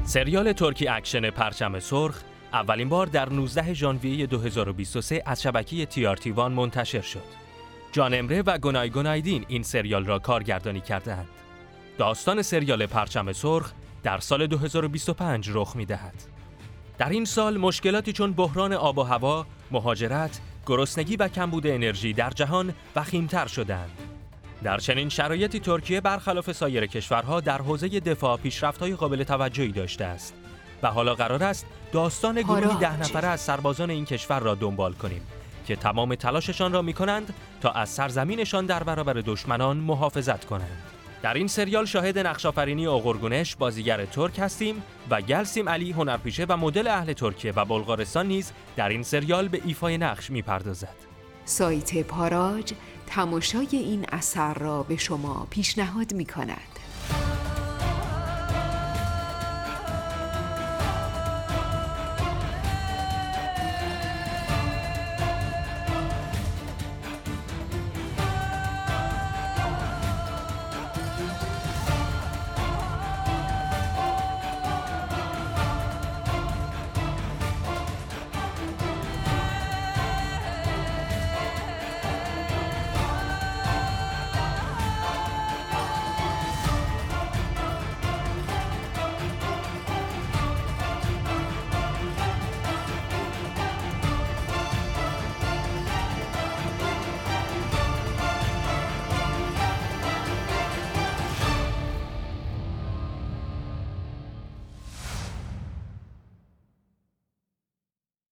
سریال ترکی اکشن پرچم سرخ اولین بار در 19 ژانویه 2023 از شبکه TRT1 منتشر شد. جان امره و گنای گنایدین این سریال را کارگردانی کردند. داستان سریال پرچم سرخ در سال 2025 رخ می‌دهد. در این سال مشکلاتی چون بحران آب و هوا، مهاجرت، گرسنگی و کمبود انرژی در جهان وخیم‌تر شدند. در چنین شرایطی ترکیه برخلاف سایر کشورها در حوزه دفاع پیشرفت‌های قابل توجهی داشته است و حالا قرار است داستان گروهی 10 نفره از سربازان این کشور را دنبال کنیم که تمام تلاششان را می‌کنند تا از سرزمینشان در برابر دشمنان محافظت کنند. در این سریال شاهد نقش‌آفرینی اوغورگونش بازیگر ترک هستیم و گلسیم علی هنرپیشه و مدل اهل ترکیه و بلغارستان نیز در این سریال به ایفای نقش می‌پردازد. سایت پاراج تماشای این اثر را به شما پیشنهاد می‌کند.